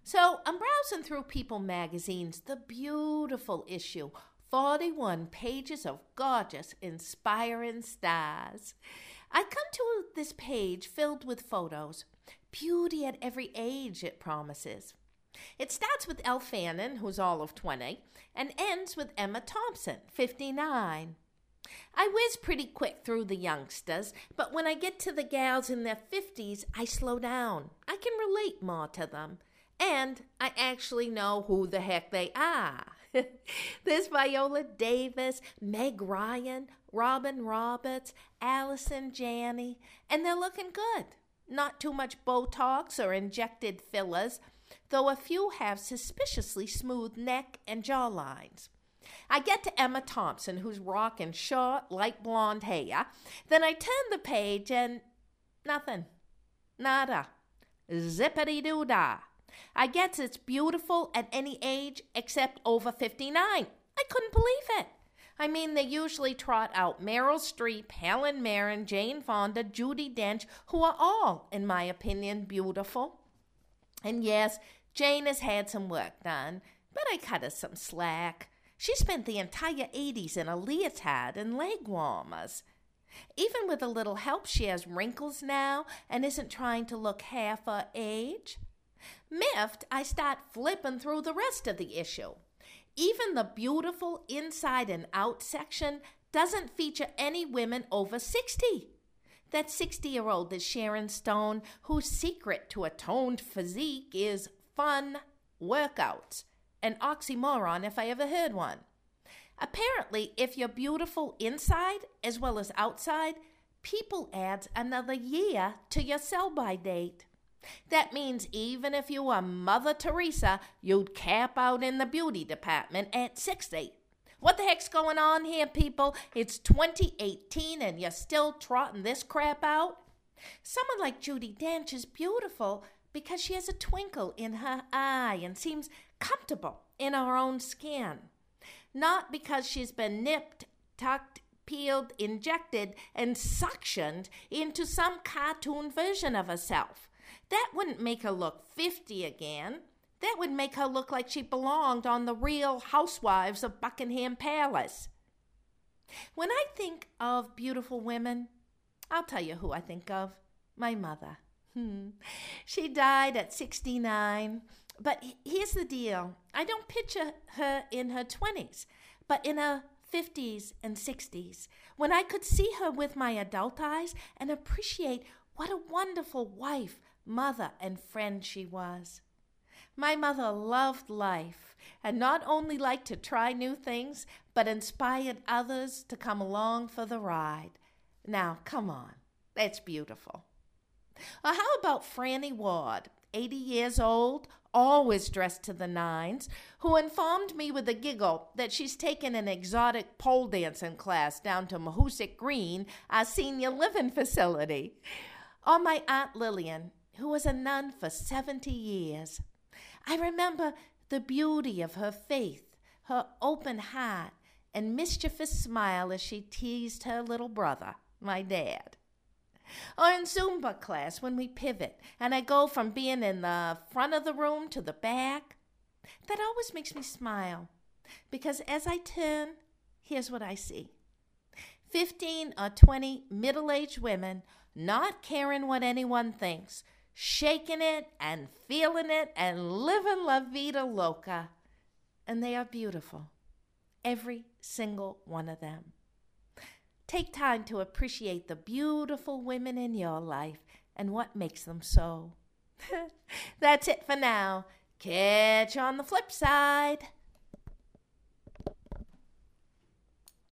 So I'm browsing through People magazine's The Beautiful issue, 41 pages of gorgeous, inspiring stars. I come to this page filled with photos. Beauty at every age, it promises. It starts with Elle Fanning, who's all of 20, and ends with Emma Thompson, 59. I whiz pretty quick through the youngsters, but when I get to the gals in their 50s, I slow down. I can relate more to them. And I actually know who the heck they are. There's Viola Davis, Meg Ryan, Robin Roberts, Allison Janney, and they're looking good. Not too much Botox or injected fillers, though a few have suspiciously smooth neck and jawlines. I get to Emma Thompson, who's rocking short, light blonde hair. Then I turn the page and nothing. Nada. Zippity-doo-dah. I guess it's beautiful at any age except over 59. I couldn't believe it. I mean, they usually trot out Meryl Streep, Helen Mirren, Jane Fonda, Judi Dench, who are all, in my opinion, beautiful. And yes, Jane has had some work done, but I cut her some slack. She spent the entire 80s in a leotard and leg warmers. Even with a little help, she has wrinkles now and isn't trying to look half her age. Miffed, I start flipping through the rest of the issue. Even the beautiful inside and out section doesn't feature any women over 60. That 60-year-old is Sharon Stone, whose secret to a toned physique is fun workouts. An oxymoron if I ever heard one. Apparently, if you're beautiful inside as well as outside, People adds another year to your sell-by date. That means even if you were Mother Teresa, you'd cap out in the beauty department at 60. What the heck's going on here, people? It's 2018 and you're still trotting this crap out? Someone like Judi Dench is beautiful because she has a twinkle in her eye and seems comfortable in her own skin. Not because she's been nipped, tucked, peeled, injected, and suctioned into some cartoon version of herself. That wouldn't make her look 50 again. That would make her look like she belonged on the Real Housewives of Buckingham Palace. When I think of beautiful women, I'll tell you who I think of. My mother. She died at 69. But here's the deal. I don't picture her in her 20s, but in her 50s and 60s, when I could see her with my adult eyes and appreciate what a wonderful wife, mother, and friend she was. My mother loved life and not only liked to try new things, but inspired others to come along for the ride. Now, come on. That's beautiful. Or how about Franny Ward, 80 years old, always dressed to the nines, who informed me with a giggle that she's taken an exotic pole dancing class down to Mahoosic Green, our senior living facility. Or my Aunt Lillian, who was a nun for 70 years. I remember the beauty of her faith, her open heart, and mischievous smile as she teased her little brother, my dad. Or in Zumba class when we pivot and I go from being in the front of the room to the back. That always makes me smile because as I turn, here's what I see. 15 or 20 middle-aged women not caring what anyone thinks, shaking it and feeling it and living la vida loca. And they are beautiful, every single one of them. Take time to appreciate the beautiful women in your life and what makes them so. That's it for now. Catch you on the flip side.